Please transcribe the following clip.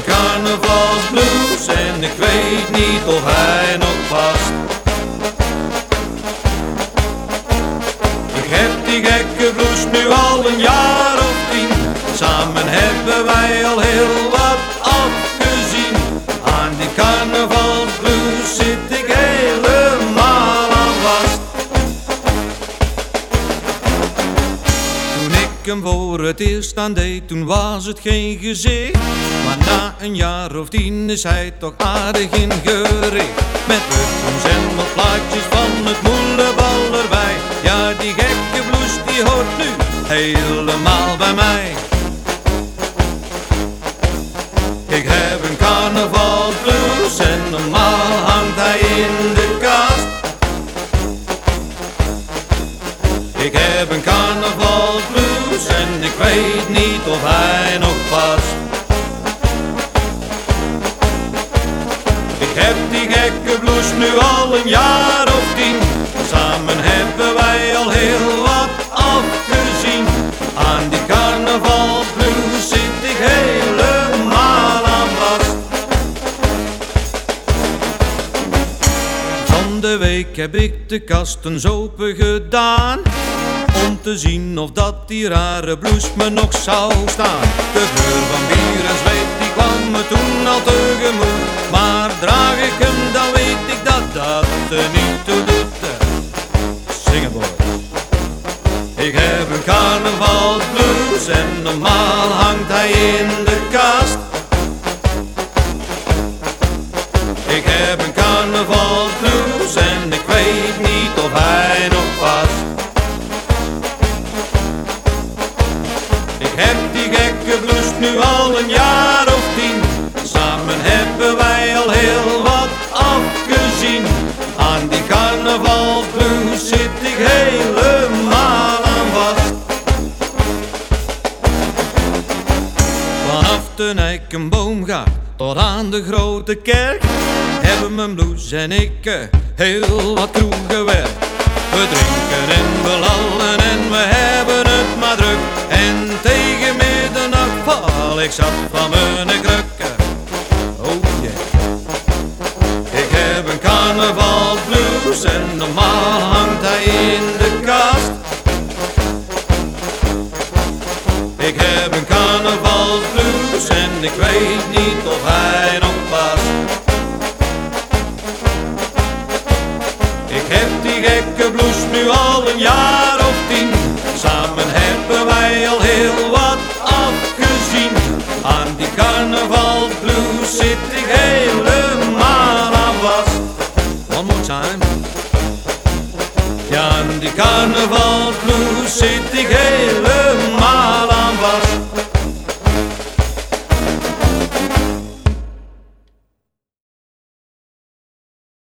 carnavalsblues en ik weet niet of hij nog past. Ik heb die gekke blues nu al een jaar of 10. Samen hebben wij al heel wat afgezien. Aan die carnavalsblues zit ik helemaal aan vast. Toen ik hem voor het eerst aandeed, toen was het geen gezicht. Maar na een jaar of 10 is hij toch aardig ingericht. Met ritmes en wat plaatjes van het moelebal erbij. Ja, die gekke blues die hoort nu helemaal bij mij. Ik heb een carnavalsblues en normaal hangt hij in de kast. Ik heb een carnavalsblues en ik weet niet of hij nog past. Ik heb die gekke blues nu al een jaar of 10. Samen hebben wij al heel wat afgezien. Aan die carnavalsblues zit ik helemaal aan vast. Van de week heb ik de kast eens open gedaan, om te zien of dat die rare blues me nog zou staan. De geur van bier en zweet die kwam me toen al tegemoet. Maar draag ik hem, dan weet ik dat dat er niet toe doet. Zingen boy. Ik heb een carnavalsblues en normaal hangt hij in de kast. Ik heb een carnavalsblues en ik weet niet of hij nog past. Ik heb die gekke blues nu al een jaar of 10. Samen hebben wij al heel wat afgezien. Aan die carnavalsblues zit ik helemaal aan vast. Vanaf de Eikenboomgaard tot aan de Grote Kerk hebben mijn blues en ik heel wat kroegen werk. We drinken en we lallen en we hebben het maar druk. En tegen middernacht val ik zat van mijn krukken. Oh yeah. Ik heb een carnavalsblues en normaal hangt hij in de kast. Ik heb een carnavalsblues en ik weet niet of hij nog past. Ik heb die gekke blues nu al een jaar of 10. Samen hebben wij al heel wat afgezien. Aan die carnavalsblues zit ik heel